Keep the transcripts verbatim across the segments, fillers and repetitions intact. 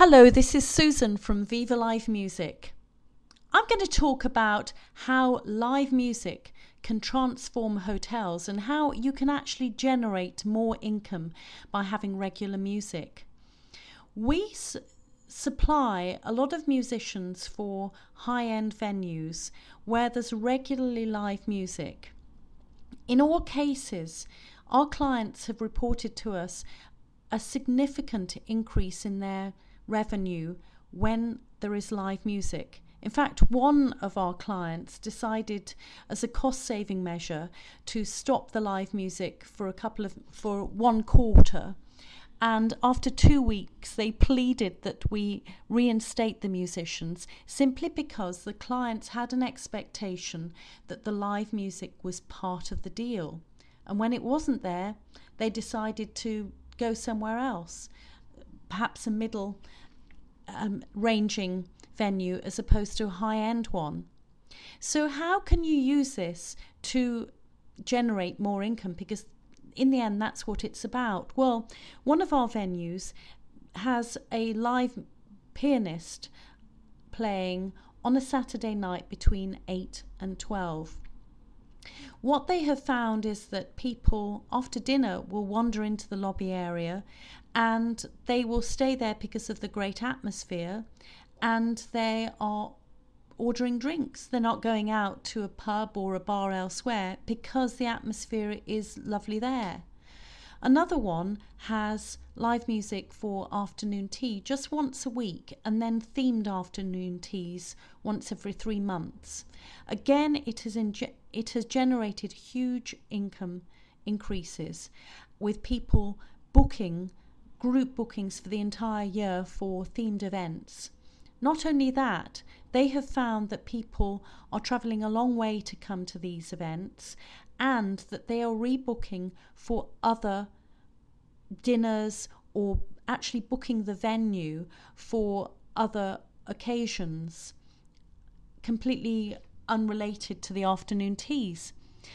Hello, this is Susan from Viva Live Music. I'm going to talk about how live music can transform hotels and how you can actually generate more income by having regular music. We s- supply a lot of musicians for high-end venues where there's regularly live music. In all cases, our clients have reported to us a significant increase in their revenue when there is live music. In fact, one of our clients decided as a cost-saving measure to stop the live music for a couple of for one quarter, and after two weeks they pleaded that we reinstate the musicians simply because the clients had an expectation that the live music was part of the deal, and when it wasn't there they decided to go somewhere else, perhaps a middle um, ranging venue as opposed to a high-end one. So how can you use this to generate more income? Because in the end that's what it's about. Well, one of our venues has a live pianist playing on a Saturday night between eight and twelve. What they have found is that people after dinner will wander into the lobby area and they will stay there because of the great atmosphere, and they are ordering drinks. They're not going out to a pub or a bar elsewhere because the atmosphere is lovely there. Another one has live music for afternoon tea just once a week, and then themed afternoon teas once every three months. Again, it has, inge- it has generated huge income increases with people booking group bookings for the entire year for themed events. Not only that, they have found that people are travelling a long way to come to these events, and that they are rebooking for other dinners or actually booking the venue for other occasions, completely unrelated to the afternoon teas.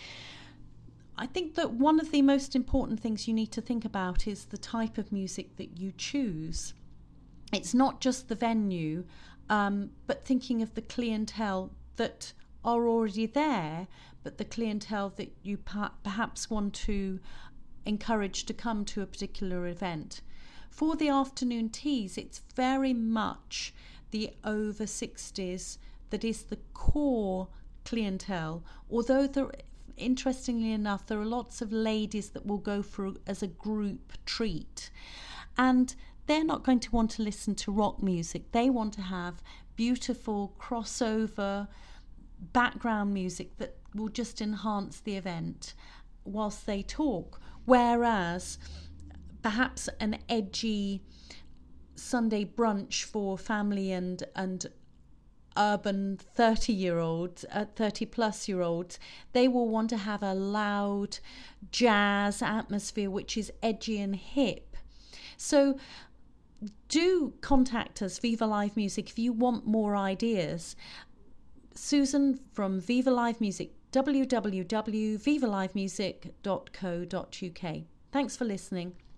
I think that one of the most important things you need to think about is the type of music that you choose. It's not just the venue, um, but thinking of the clientele that are already there, but the clientele that you per- perhaps want to encourage to come to a particular event. For the afternoon teas, it's very much the over sixties that is the core clientele, although there, interestingly enough, there are lots of ladies that will go for as a group treat, and they're not going to want to listen to rock music. They want to have beautiful crossover background music that will just enhance the event whilst they talk. Whereas perhaps an edgy Sunday brunch for family and, and urban thirty-year-olds, uh, thirty-plus-year-olds, they will want to have a loud jazz atmosphere which is edgy and hip. So do contact us, Viva Live Music, if you want more ideas. Susan from Viva Live Music, w w w dot viva live music dot co dot u k. Thanks for listening.